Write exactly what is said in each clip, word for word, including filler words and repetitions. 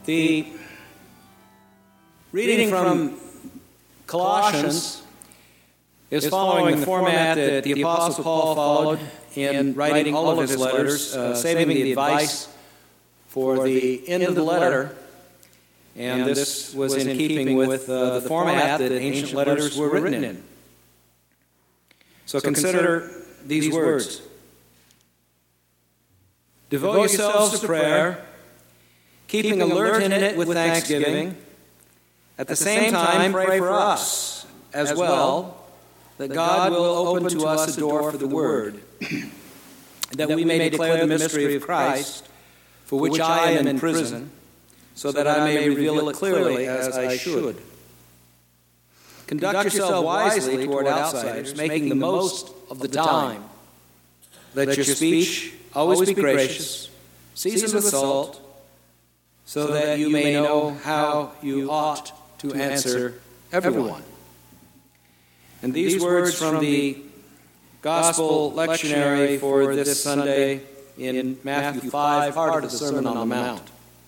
The reading from Colossians is following the format that the Apostle Paul followed in writing all of his letters, uh, saving the advice for the end of the letter. And this was in keeping with uh, the format that ancient letters were written in. So consider these words. Devote yourselves to prayer, keeping alert in it with thanksgiving. At the same time, pray for us as well, that God will open to us a door for the word, that we may declare the mystery of Christ, for which I am in prison, so that I may reveal it clearly as I should. Conduct yourself wisely toward outsiders, making the most of the time. Let your speech always be gracious, seasoned with salt, so that you may know how you ought to answer everyone. And these words from the Gospel lectionary for this Sunday in Matthew five, part of the Sermon on the Mount.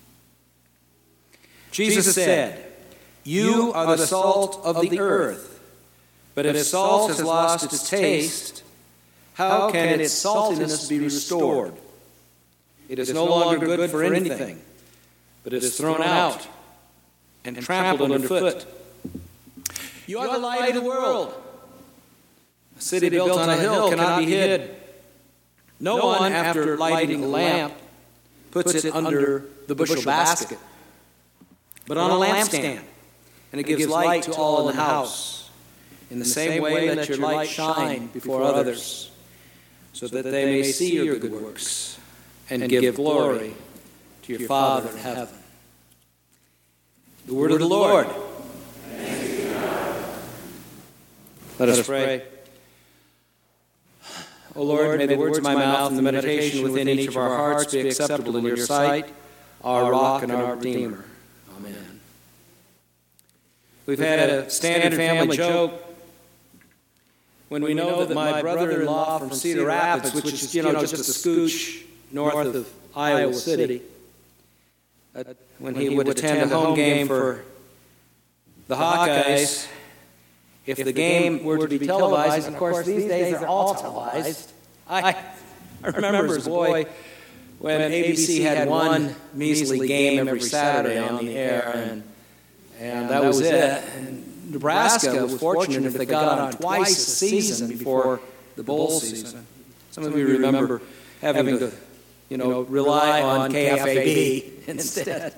Jesus said, "You are the salt of the earth, but if salt has lost its taste, how can its saltiness be restored? It is no longer good for anything, but it is thrown out and trampled underfoot. You are the light of the world. A city built on a hill cannot be hid. No one, after lighting a lamp, puts it under the bushel basket, but on a lampstand, and it gives light to all in the house. In the same way, let your light shine before others, so that they may see your good works and give glory to your Father in heaven." The word of the Lord. Let us pray. O Lord, may the words of my mouth and the meditation within each of our hearts be acceptable in your sight, our rock and our Redeemer. Amen. We've had a standard family joke when we know that my brother-in-law from Cedar Rapids, which is, you know, just a scooch north of Iowa City, uh, when he would attend a home game for the Hawkeyes, if the game were to be televised, and of course these days are all televised. I, I remember as a boy when A B C had one measly game every Saturday on the air, and, and that was it. And Nebraska was fortunate if they got on twice a season before the bowl season. Some of you remember having to, you know, rely on K F A B instead.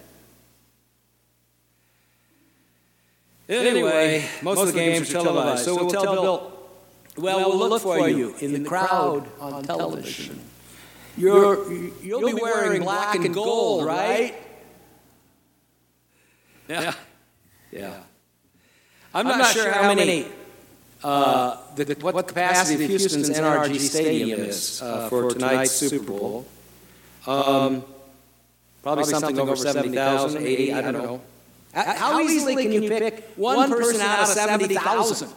Anyway, most of the games are televised, so we'll tell Bill, well, we'll look for you in the crowd on television. You're, you'll be wearing black and gold, right? Yeah. Yeah. I'm not sure how many, uh, the, what the capacity of Houston's N R G Stadium is uh, for tonight's Super Bowl. Um, probably something over seventy thousand, eighty, I don't know. How, How easily can you pick one person out of seventy thousand?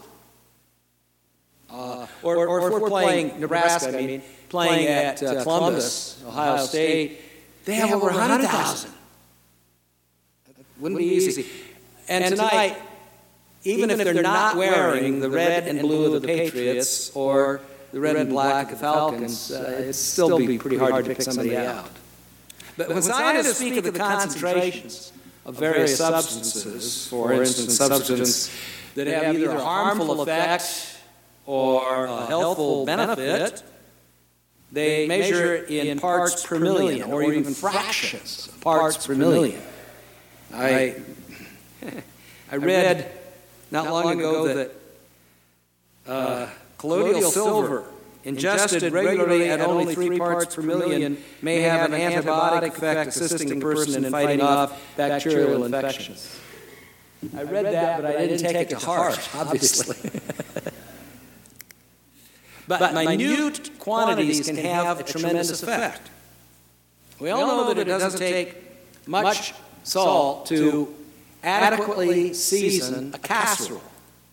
Uh, or, or, or if we're playing Nebraska, I mean, playing at uh, Columbus, Ohio State, they have over one hundred thousand. Wouldn't be easy. And tonight, even if they're not wearing the red and blue of the Patriots or the red and black of the Falcons, uh, it'd still be pretty hard to pick somebody out. But when scientists speak of the concentrations of various substances, for instance, substances that have either a harmful effect or a helpful benefit, they measure in parts per million or even fractions of parts per million. I, I read not long ago that uh, colloidal silver, ingested regularly at only three parts per million, may have an antibiotic effect assisting the person in fighting off bacterial infections. I read that, but I didn't take it to heart, obviously. But minute quantities can have a tremendous effect. We all know that it doesn't take much salt to adequately season a casserole.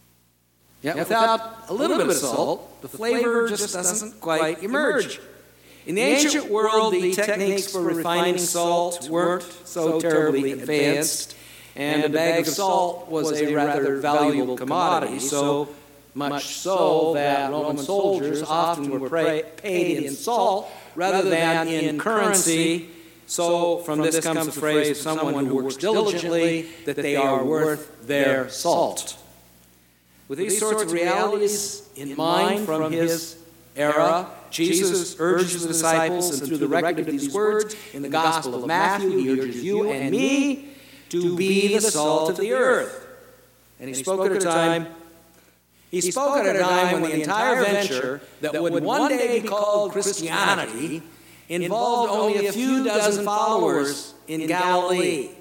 Yet without a little bit of salt, the flavor just doesn't quite emerge. In the ancient world, the techniques for refining salt weren't so terribly advanced, and a bag of salt was a rather valuable commodity, so much so that Roman soldiers often were pra- paid in salt rather than in currency. So from this comes the phrase of someone who works diligently, that they are worth their salt. With these sorts of realities in mind from his era, Jesus urges the disciples, and through the record of these words in the Gospel of Matthew, he urges you and me to be the salt of the earth. And he spoke at a time, he spoke at a time when the entire venture that would one day be called Christianity involved only a few dozen followers in Galilee,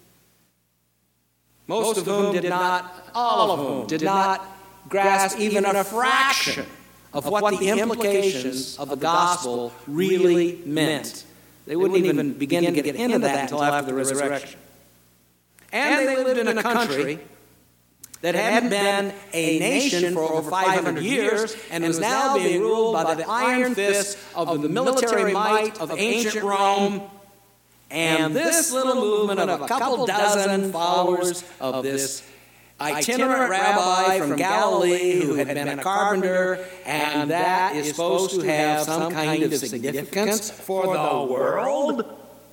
most of whom did not, all of whom did not grasp even a fraction of what the implications of the gospel really meant. They wouldn't even begin to get into that until after the resurrection. And they lived in a country that had been a nation for over five hundred years and was now being ruled by the iron fist of the military might of ancient Rome. And this little movement of a couple dozen followers of this itinerant rabbi from Galilee who had been a carpenter, and that is supposed to have some kind of significance for the world.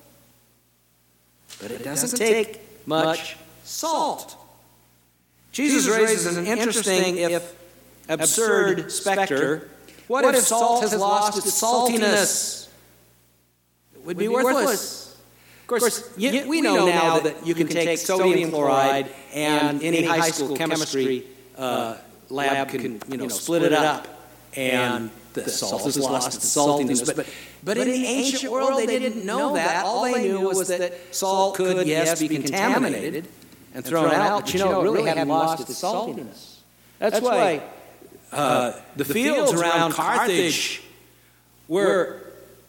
But it doesn't take much salt. Jesus raises an interesting, if absurd, specter. What if salt has lost its saltiness? It would be worthless. Of course, you, we know now that you can take sodium chloride, and any high school chemistry uh, lab can, you know, split it up, and the salt has lost its saltiness. But, but in the ancient world, they didn't know that. All they knew was that salt could, yes, be contaminated and thrown out, but you know, it really hadn't lost its saltiness. That's why uh, the fields around Carthage were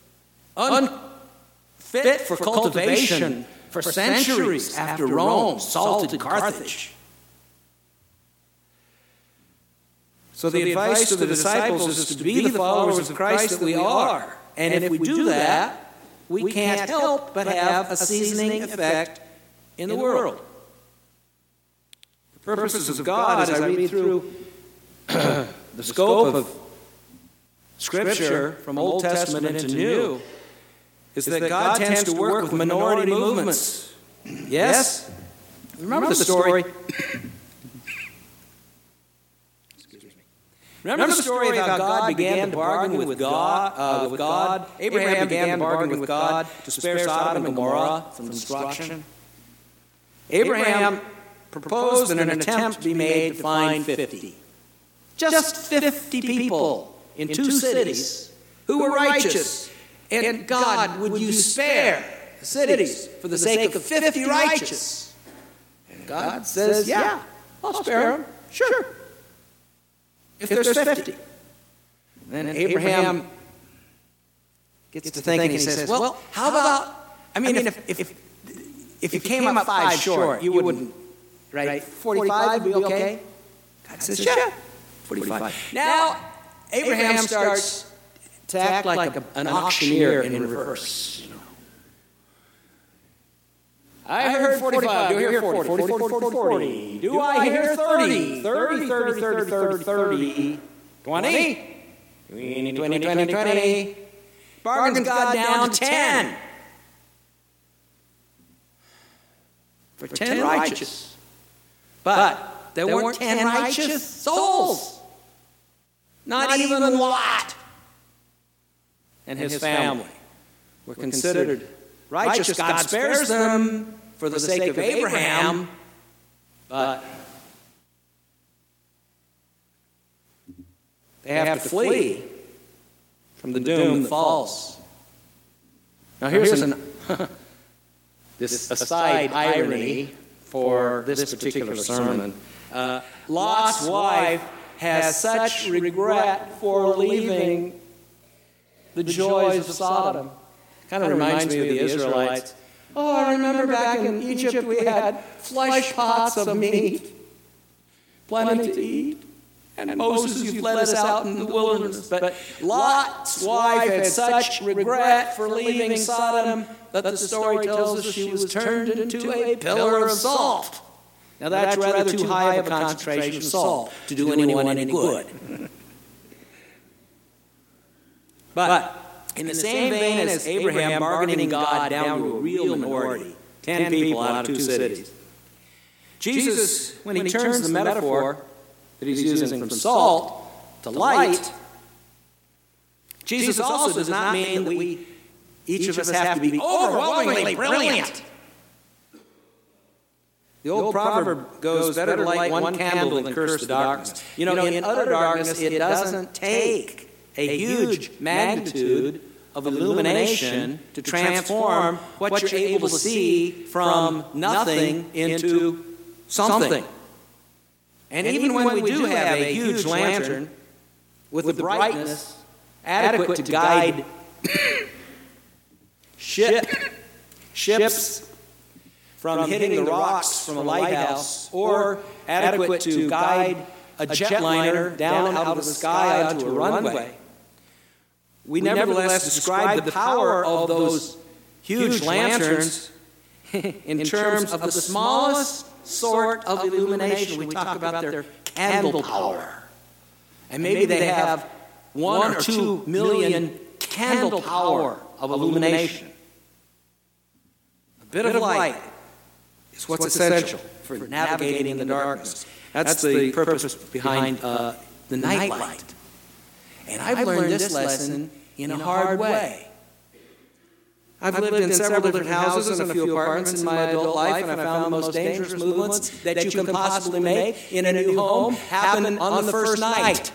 unfit for cultivation for centuries after Rome salted Carthage. So the advice to the disciples is to be the followers of Christ that we are. And if we do that, we can't help but have a seasoning effect in the world. The purposes of God, as I read through the scope of Scripture from Old Testament into New, is that God tends to work with minority movements. Yes? Remember the story? Remember the story of how God began to bargain with God? Uh, with God, Abraham began to bargain with God to spare Sodom and Gomorrah from destruction. Abraham proposed in an attempt to be made to find fifty. Just fifty people in two cities who were righteous. And God, would you spare the cities for the sake of fifty righteous? And God says, yeah, I'll spare them. Sure. If there's fifty. Then Abraham gets to thinking, and he says, well, how about, I mean, if if if you came up five short, you wouldn't, right? forty-five would be okay? God says, yeah, forty-five. Now, Abraham starts to act like a, an auctioneer in reverse. You know. I heard forty-five. Do I hear forty? forty, forty, forty, forty. Do I hear thirty? thirty, thirty, thirty, thirty, thirty. twenty? twenty, twenty, twenty, twenty. Bargains got down to ten. For ten righteous. But there weren't ten righteous souls. Not even Lot and his family were considered righteous. God spares them for the sake of Abraham, but they have to flee from the doom that falls. Now here's an this aside irony for this particular sermon. Uh, Lot's wife has such regret for leaving the joys of Sodom. Kind of reminds me of the Israelites. Oh, I remember back in Egypt we had flesh pots of meat, plenty to eat, And Moses, you've led us out in the wilderness. But Lot's wife had such regret for leaving Sodom that the story tells us she was turned into a pillar of salt. Now that's rather too high of a concentration of salt to do anyone any good. But in the same vein as Abraham bargaining God down to a real minority, ten people out of two cities, Jesus, when he turns the metaphor that he's using from salt to light, Jesus also does not mean that we, each of us have to be overwhelmingly brilliant. The old proverb goes, better to light one candle than curse the darkness. You know, in utter darkness, it doesn't take a huge magnitude of illumination to transform what you're able to see from nothing into something. And even when we do have a huge lantern with the brightness adequate to guide ship, ships from hitting the rocks from a lighthouse, or adequate to guide a jetliner down out of the sky onto a runway, we nevertheless describe the power of those huge lanterns in terms of the smallest sort of illumination. We talk about their candle power. And maybe they have one or two million candle power of illumination. A bit of light is what's essential for navigating the darkness. That's the purpose behind uh, the night light. And I've learned this lesson in a hard way. I've lived in several different houses and a few apartments in my adult life, and I found the most dangerous movements that you can possibly make in a new home happen on the first night.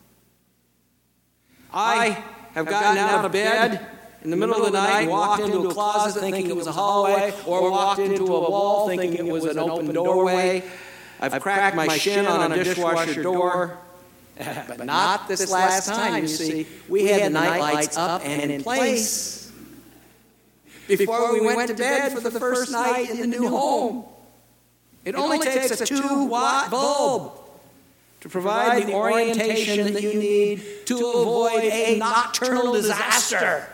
I have gotten out of bed in the middle of the night and walked into a closet thinking it was a hallway, or walked into a wall thinking it was an open doorway. I've cracked my shin on a dishwasher door. But not this last time, you see. We had the night lights up and in place before we went to bed for the first night in the new home. It only takes a two-watt bulb to provide the orientation that you need to avoid a nocturnal disaster.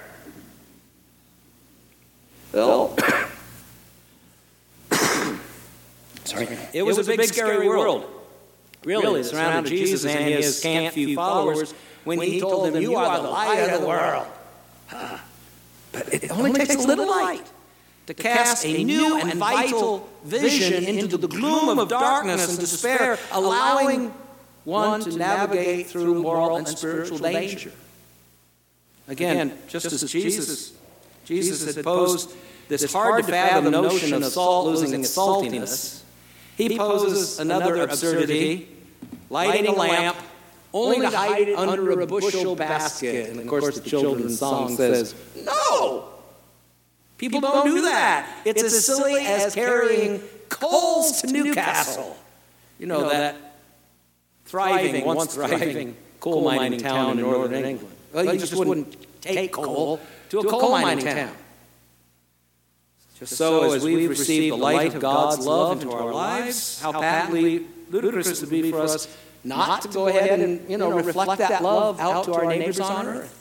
Well, sorry. It was a big, scary world. Really, that surrounded Jesus and his scant few followers when he told them, "You are the light of the world." But it only takes a little light to cast a new and vital vision into the gloom of darkness and despair, allowing one to navigate through moral and spiritual danger. Again, just as Jesus, Jesus had posed this hard-to-fathom notion of salt losing its saltiness, he poses another absurdity, lighting a lamp only to hide it under a bushel basket. And of course the children's song says, no! People don't do that. It's as silly as carrying coals to Newcastle. You know, that thriving, once thriving coal mining town in northern England. Well, you just wouldn't take coal to a coal mining town. Just so as we've received the light of God's love into our lives, how patently ludicrous it would be for us not to go ahead and, you know, reflect that love out to our neighbors on earth.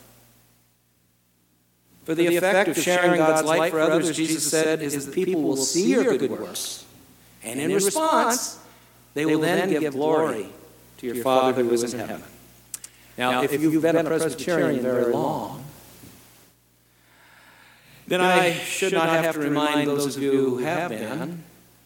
For the effect of sharing God's light for others, Jesus said, is that people will see your good works, and in response, they will then give glory to your Father who is in heaven. Now, if you've been a Presbyterian very long, then I should not have to remind those of you who have been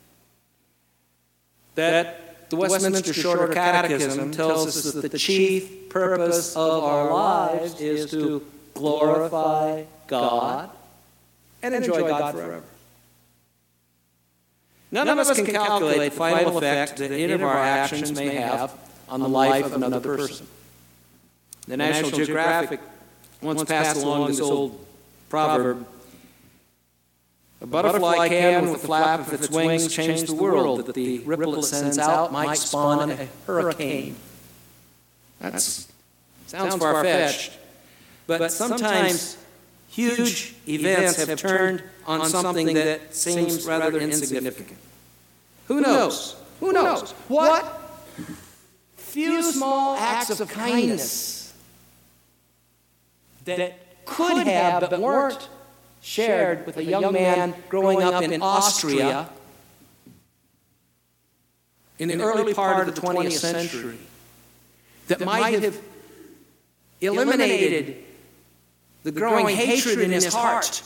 that the Westminster Shorter Catechism tells us that the chief purpose of our lives is to glorify God and enjoy God forever. None of us can calculate the final effect that any of our actions may have on the life of another person. The National Geographic once passed along this old proverb: a butterfly can, with the flap of its wings, change the world that the ripple it sends out might spawn a hurricane. That sounds far-fetched, but sometimes huge events have turned on something that seems rather insignificant. Who knows? Who knows? What few small acts of kindness that could have but weren't shared with a young man growing up in Austria in the early part of the twentieth century that might have eliminated the growing hatred in his heart.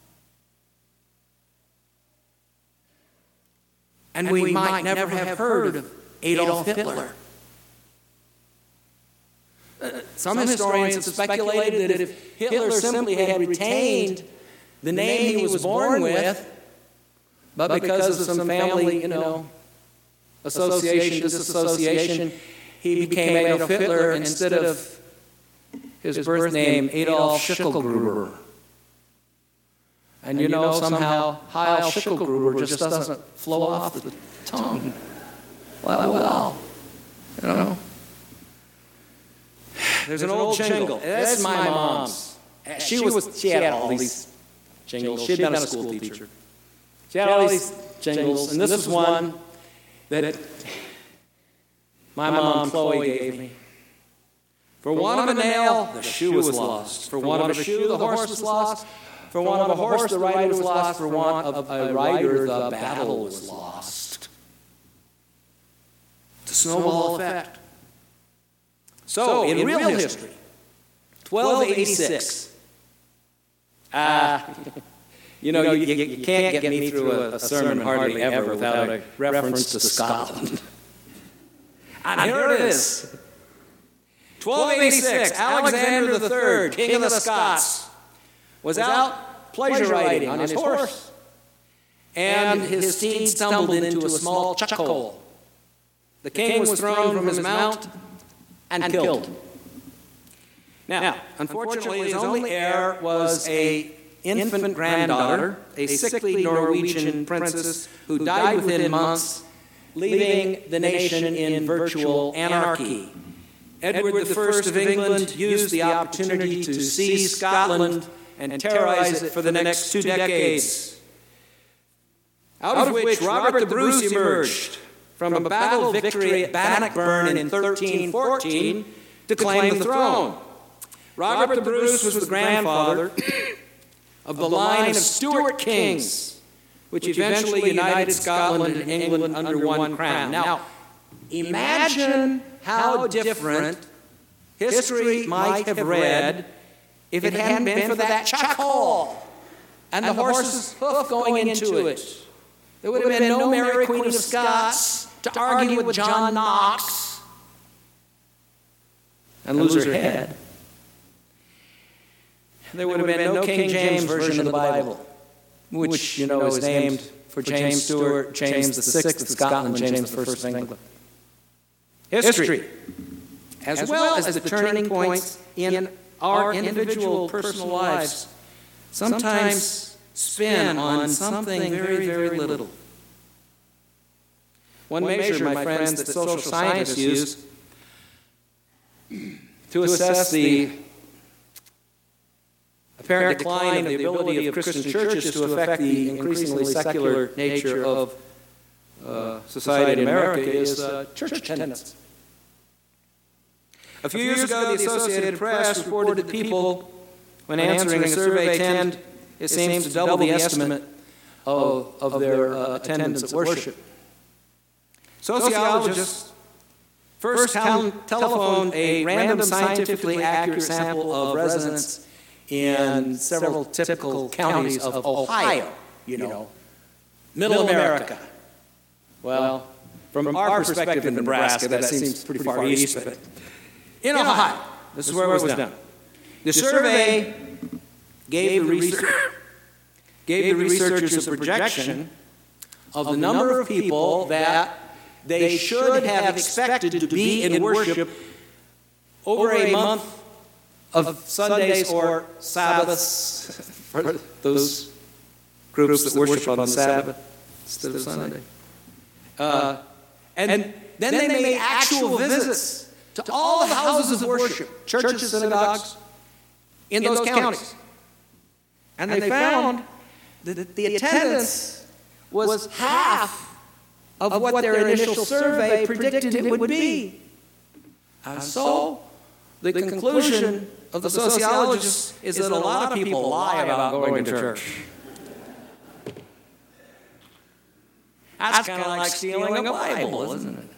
And we might never have heard of Adolf Hitler. Some historians have speculated that if Hitler simply had retained the name he was born with, but because of some family, you know, association, disassociation, he became Adolf Hitler instead of his birth name, Adolf Schicklgruber. And you know, somehow, Heil Schicklgruber just doesn't flow off the tongue. Well, well, you know. There's an old jingle. That's my mom's. She was. She had all these jingles. She had been a school teacher. She had all these jingles, and this was one that my mom Chloe gave me. For want of a nail, the shoe was lost. For want of a shoe, the horse was lost. For want of a horse, the rider was lost. For want of a rider, the battle was lost. The snowball effect. So, in real history, twelve eighty-six. Ah, uh, you know, you, you, you can't get me through a, a sermon hardly ever without a reference to Scotland. And here it is. twelve eighty-six, Alexander the Third, King of the Scots, was out pleasure riding on his horse, and his steed stumbled into a small chuck hole. The king was thrown from his mount and killed. Now, unfortunately, his only heir was an infant granddaughter, a sickly Norwegian princess who died within months, leaving the nation in virtual anarchy. Edward the First of England used the opportunity to seize Scotland and terrorize it for the next two decades, out of which Robert the Bruce emerged from a battle victory at Bannockburn in thirteen fourteen to claim the throne. Robert the Bruce was the grandfather of the line of Stuart kings, which eventually united Scotland and England under one crown. Now, imagine how different history might have read if it hadn't been for that chuck hole and the horse's hoof going into it. There would have been no Mary Queen of Scots to argue with John Knox and lose her head. There would have been no King James version of the Bible, which, you know, is named for James Stewart, James the Sixth of Scotland, James the First of England. History, as well as the turning points in our individual personal lives, sometimes spin on something very, very little. One measure, my friends, that social scientists use to assess the apparent decline of the ability of Christian churches to affect the increasingly secular nature of uh, society in America is uh, church attendance. A few years ago, the Associated Press reported that people, when answering a survey, tend, it seems, to double the estimate of, of their uh, attendance at worship. Sociologists first tel- telephoned a random scientifically accurate sample of residents in several typical counties of Ohio, you know, middle America. Well, from our perspective in Nebraska, that seems pretty far east, but in Ohio, this is where it was done. The survey gave the, research, gave the researchers a projection of the number of people that they should have expected to be in worship over a month of Sundays or Sabbaths for those groups that worship on the Sabbath instead of Sunday. Uh, and, and then they made actual visits to all the houses of worship, churches, synagogues, in those counties. And they found that the attendance was half of what their initial survey predicted it would be. And so, the conclusion of the sociologists is that a lot of people lie about going to church. That's kind of like stealing a Bible, isn't it?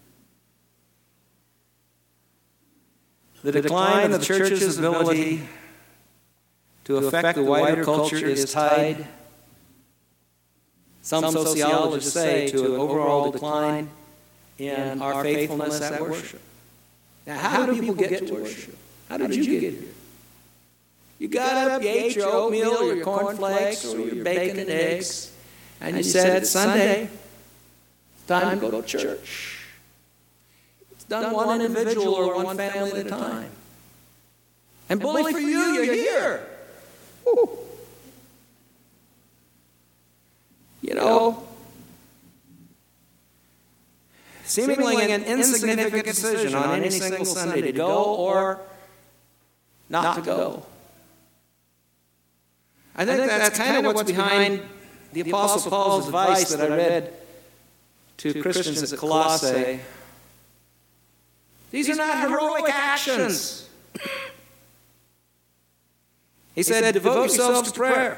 The decline of the church's ability to affect the wider culture is tied, some sociologists say, to an overall decline in our faithfulness at worship. Now, how do people get to worship? How did you get here? You got up, you ate your oatmeal, or your cornflakes, or your bacon and eggs, and you said, it's Sunday, it's time to go to church. It's done one individual or one family at a time. And bully for you, you're here. Woo. You know, seemingly an insignificant decision on any single Sunday to go or not to go. I think that's kind of what's behind the Apostle Paul's advice that I read to Christians at Colossae. These are not heroic actions. He said, devote yourselves to prayer.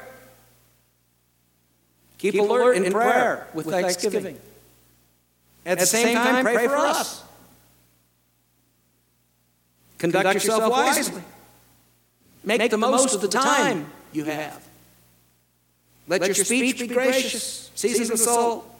Keep alert in prayer with thanksgiving. At the same time, pray for us. Conduct yourself wisely. Make the most of the time you have. Let your speech be gracious, seasoned with salt,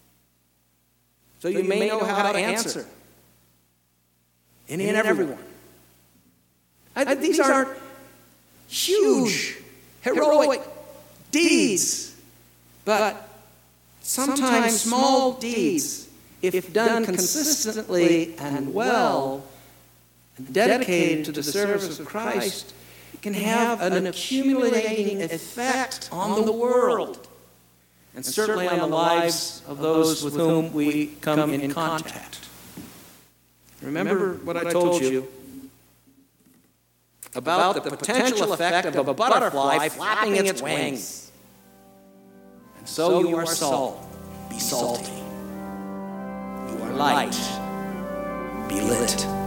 so you may know how to answer any and everyone. I, these aren't huge, heroic deeds, but sometimes small deeds, if done consistently and well, and dedicated to the service of Christ, can have an accumulating effect on the world, and certainly on the lives of those with whom we come in contact. Remember what I told you about the potential effect of a butterfly flapping its wings. And so you are salt, be salty. You are light, be lit.